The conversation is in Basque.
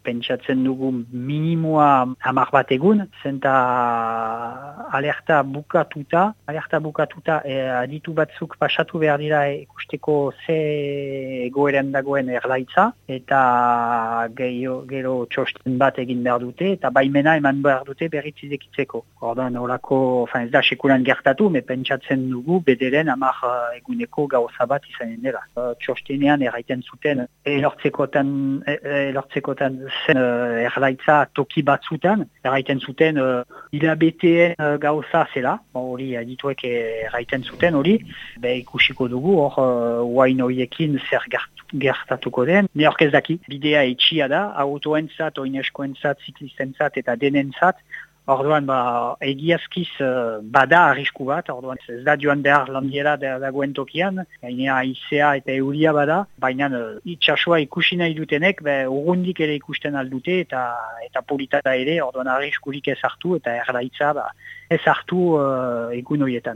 pentsatzen dugu minimoa 10 bat egun, zenta alerta bukatuta aditu batzuk pasatu behar dira ikusteko ze egoeran dagoen erlaitza, eta gero txosten bat egin behar dute, eta baimena eman behar dute berriz irekitzeko. Ordan horako, ez da sekulan gertatu, me pentsatzen dugu bederen 10 eguneko gauza bat izanen dela. Txostenean erraiten zuten elortzekotan zen erlaitza toki batzutan, erraiten zuten hilabeteen gauza zela, hori adituek erraiten zuten hori, ikusiko dugu hor guain horiekin zer gertatuko den. Ne horkez daki, bidea etxia da, autoentzat, oineskoentzat, ziklistentzat eta denentzat. Orduan, egiazkiz bada arrisku bat, orduan ez da joan behar landiera dagoen tokian, gainea izea eta euria bada, baina itxasua ikusi nahi dutenek, urrundik ere ikusten aldute eta polita da ere, orduan arriskurik ez hartu eta erlaitza ez hartu egun horietan.